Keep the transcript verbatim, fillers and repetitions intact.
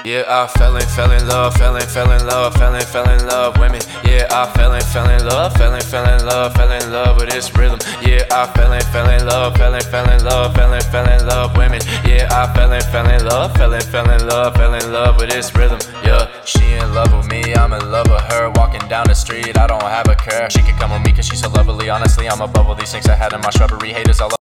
Yeah, I fell in, fell in love, fell in, fell in love, fell in, fell in love with me. Yeah, I fell in, fell in love, fell in, fell in love, fell in love with this rhythm. Yeah, I fell in, fell in love, fell in, fell in love, fell in, fell in love with me. Yeah, I fell in, fell in love, fell in, fell in love, fell in love with this rhythm. Yeah, she in love with me, I'm in love with her. Walking down the street, I don't have a care. She could come with me cause she's so lovely. Honestly, I'm above all these things I had in my shrubbery. Haters all